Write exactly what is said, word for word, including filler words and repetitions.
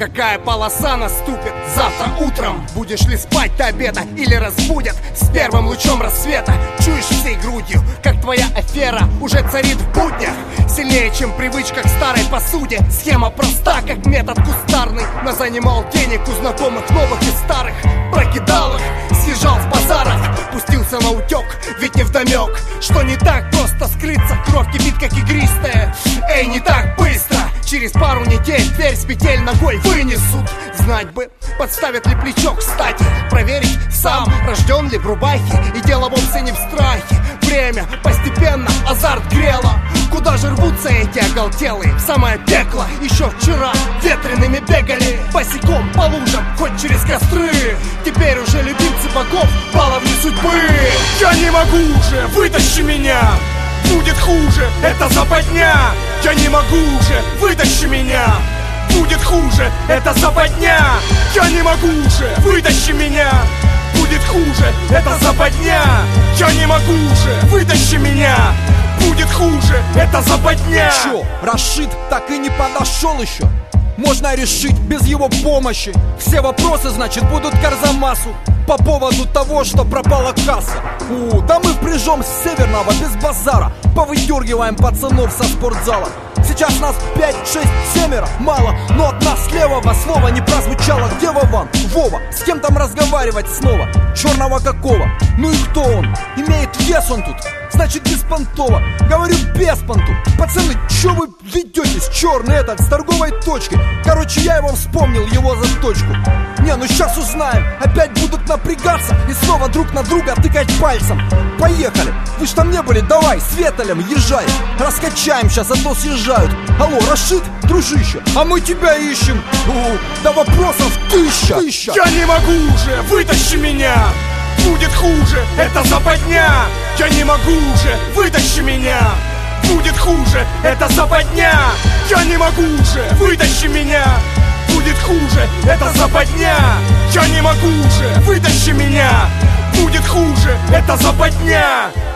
какая полоса наступит завтра утром. Будешь ли спать до обеда или разбудят с первым лучом рассвета? Чуешь всей грудью, как твоя афера уже царит в буднях. Сильнее, чем привычка к старой посуде. Схема проста, как метод кустарный. Но занимал денег у знакомых новых и старых. Прокидал их, съезжал с базаров, пустился на утек, ведь не вдомек, что не так просто скрыться. Кровь кипит, как игристая. Эй, не так быстро. Через пару недель дверь с петель ногой вынесут. Знать бы, подставят ли плечо, кстати. Проверить сам, рожден ли в рубахе. И дело вовсе не в страхе. Время постепенно азарт грело. Куда же рвутся эти оголтелые? В самое пекло. Еще вчера ветреными бегали босиком по лужам, хоть через костры. Теперь уже любимцы богов, баловни судьбы. Я не могу уже, вытащи меня. Будет хуже, это западня. Я не могу уже, вытащи меня. Будет хуже, это западня. Я не могу уже, вытащи меня. Будет хуже, это западня. Я не могу уже, вытащи меня. Будет хуже, это западня. Чё, Рашид так и не подошел еще? Можно решить без его помощи. Все вопросы, значит, будут к Арзамасу по поводу того, что пропала касса. У, да мы впряжем с Северного без базара. Повыдергиваем пацанов со спортзала. Сейчас нас пять, шесть, семеро, мало. Но от нас левого слова не прозвучало. Где Вован? Вова, с кем там разговаривать снова? Черного какого? Ну и кто он? Имеет вес он тут? Значит беспонтово. Говорю без понту. Пацаны, чё вы ведетесь? Черный этот с торговой точки. Короче, я его вспомнил, его заточку. Не, ну сейчас узнаем. Опять будут напрягаться и снова друг на друга тыкать пальцем. Поехали. Вы ж там не были, давай, с Веталем езжай. Раскачаем сейчас, а то съезжают. Алло, Рашид, дружище, а мы тебя ищем. У, да вопросов тысяча. тысяча. Я не могу уже, вытащи меня. Будет хуже, это западня. Я не могу уже, вытащи меня. Будет хуже, это западня. Я не могу уже, вытащи меня. Будет хуже, это западня. Я не могу уже, вытащи меня. Будет хуже, это западня.